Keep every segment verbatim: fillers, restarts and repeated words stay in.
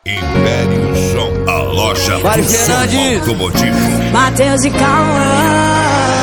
Império Som, a loja Vai, do som automotivo. Matheus e Cauã.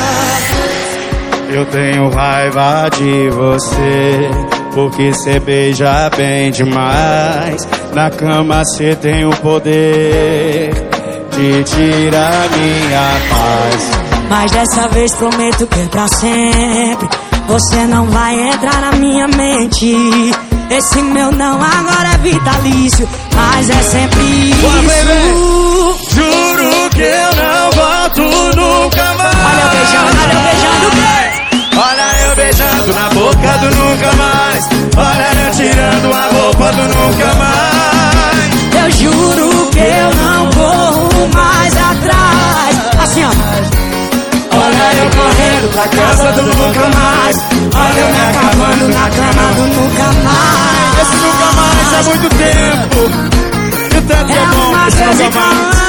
Eu tenho raiva de você, porque cê beija bem demais. Na cama cê tem o poder de tirar minha paz. Mas dessa vez prometo que é pra sempre. Você não vai entrar na minha mente. Esse meu não agora é vitalício, mas é sempre isso. Bora, baby. Juro que eu não volto nunca mais. Olha eu beijando, olha eu beijando. Olha eu beijando na boca do nunca mais. Olha eu tirando a roupa do nunca mais. Eu juro que eu não corro mais atrás. Assim ó. Olha eu correndo pra casa do nunca mais. Olha eu me acabando na cama do nunca mais. Esse nunca mais é muito tempo. E o tanto é bom que você nunca mais.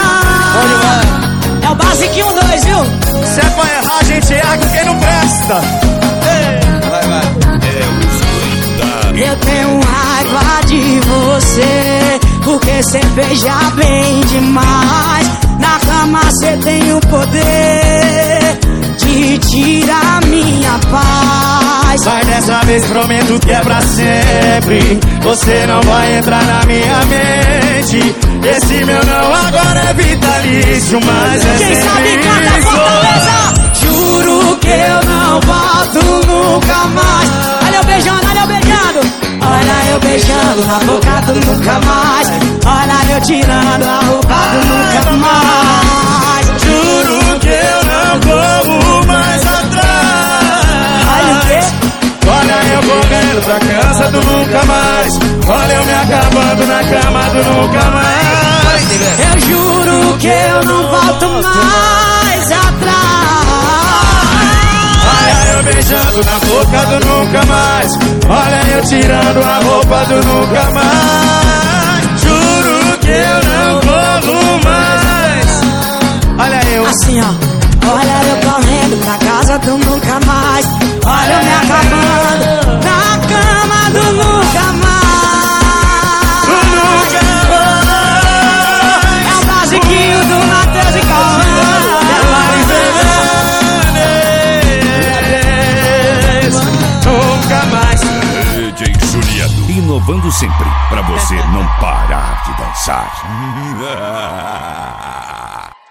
É o basiquinho dois, viu? Se é pra errar, a gente erra com quem não presta. Vai, vai. É os doidos. Eu tenho raiva de você, porque cê beija bem demais. Na cama cê tem o poder de tirar minha paz. Mas dessa vez prometo que é pra sempre. Você não vai entrar na minha mente. Esse meu não agora é vitalício, mas é Quem sempre sabe canta isso. Fortaleza. Juro que eu não volto nunca mais. Olha eu beijando, olha eu beijando. Olha eu beijando na boca do nunca mais. Olha eu tirando a roupa do nunca mais. Juro que eu não corro mais atrás. Olha o quê? Olha eu correndo pra casa do nunca mais. Olha eu me acabando na cama do nunca mais. Eu juro que eu não volto mais atrás. Olha eu beijando na boca do nunca mais. Olha eu tirando a roupa do nunca mais. Juro que eu não corro mais. Olha eu Assim ó. Olha eu correndo pra casa do nunca mais. Olha eu me acabando na cama do nunca mais. nunca mais. É o basiquinho do Matheus e Cauã. Nunca mais. D J Juliano, inovando sempre pra você não parar de dançar.